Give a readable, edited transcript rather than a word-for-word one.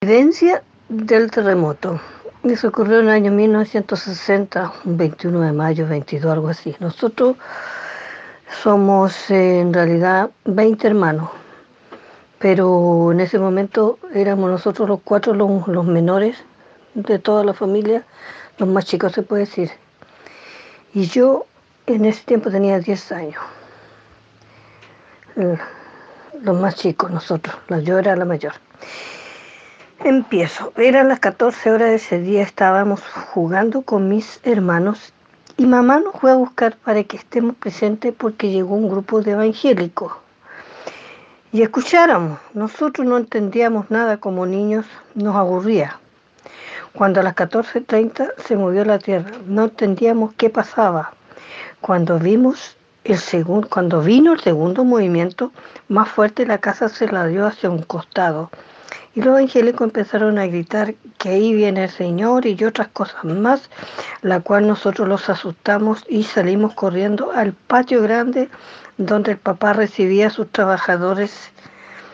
Evidencia del terremoto. Eso ocurrió en el año 1960, un 21 de mayo, 22, algo así. Nosotros somos en realidad 20 hermanos, pero en ese momento éramos nosotros los cuatro los menores de toda la familia, los más chicos se puede decir. Y yo en ese tiempo tenía 10 años, los más chicos nosotros, yo era la mayor. Empiezo. Eran las 14 horas de ese día, estábamos jugando con mis hermanos y mamá nos fue a buscar para que estemos presentes porque llegó un grupo de evangélicos y escucháramos. Nosotros no entendíamos nada como niños, nos aburría. Cuando a las 14:30 se movió la tierra, no entendíamos qué pasaba. Cuando cuando vino el segundo movimiento más fuerte, la casa se la dio hacia un costado. Y los evangélicos empezaron a gritar que ahí viene el Señor y otras cosas más, la cual nosotros los asustamos y salimos corriendo al patio grande donde el papá recibía a sus trabajadores